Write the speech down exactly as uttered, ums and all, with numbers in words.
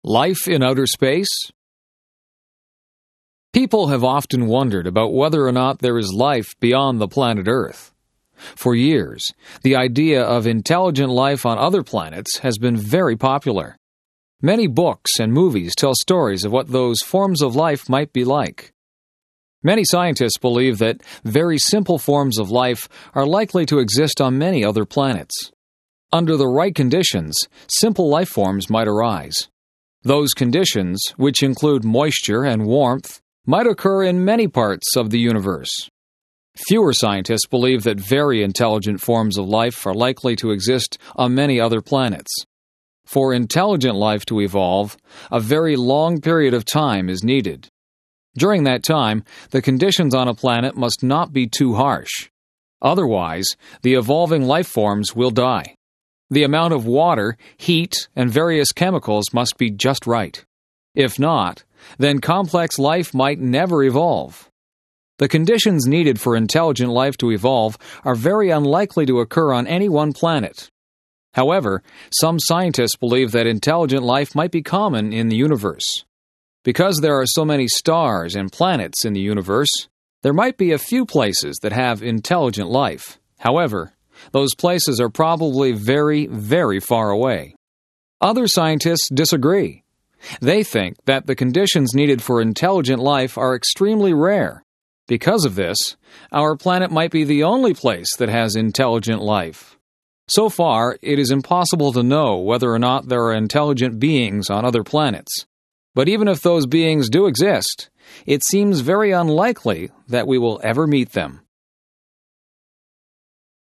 Life in outer space? People have often wondered about whether or not there is life beyond the planet Earth. For years, the idea of intelligent life on other planets has been very popular. Many books and movies tell stories of what those forms of life might be like. Many scientists believe that very simple forms of life are likely to exist on many other planets. Under the right conditions, simple life forms might arise. Those conditions, which include moisture and warmth, might occur in many parts of the universe. Fewer scientists believe that very intelligent forms of life are likely to exist on many other planets. For intelligent life to evolve, a very long period of time is needed. During that time, the conditions on a planet must not be too harsh. Otherwise, the evolving life forms will die. The amount of water, heat, and various chemicals must be just right. If not, then complex life might never evolve. The conditions needed for intelligent life to evolve are very unlikely to occur on any one planet. However, some scientists believe that intelligent life might be common in the universe. Because there are so many stars and planets in the universe, there might be a few places that have intelligent life. However, those places are probably very, very far away. Other scientists disagree. They think that the conditions needed for intelligent life are extremely rare. Because of this, our planet might be the only place that has intelligent life. So far, it is impossible to know whether or not there are intelligent beings on other planets. But even if those beings do exist, it seems very unlikely that we will ever meet them.